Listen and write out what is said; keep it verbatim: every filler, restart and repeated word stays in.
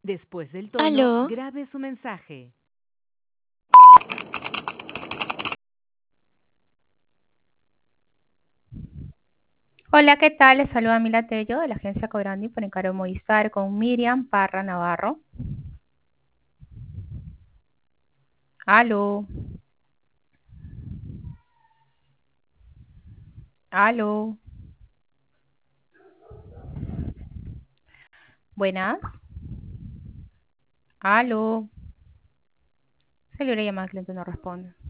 Después del tono, Aló, grabe su mensaje. Hola, ¿qué tal? Les saluda Mila Tello de la agencia Cobrandi por encargo de Movistar con Miriam Parra Navarro. Aló. Aló. Buenas. Aló. Salió la llamada, el cliente no responde.